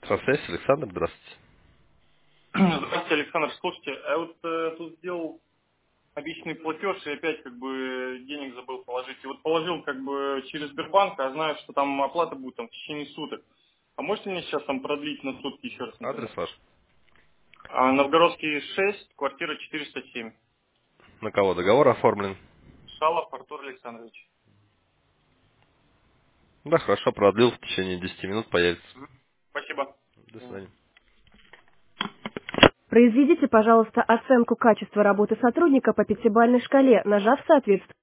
Связь, Александр, здравствуйте. Здравствуйте, Александр. Слушайте, я вот тут сделал обещанный платеж и опять как бы денег забыл положить. И вот положил как бы через Сбербанк, а знаю, что там оплата будет там в течение суток. А можете мне сейчас там продлить на сутки еще раз, Адрес например? ваш? Новгородский 6, квартира 407. На кого договор оформлен? Шалов Артур Александрович. Да, хорошо, продлил, в течение 10 минут появится. Спасибо. До свидания. Произведите, пожалуйста, оценку качества работы сотрудника по пятибалльной шкале, нажав соответствующий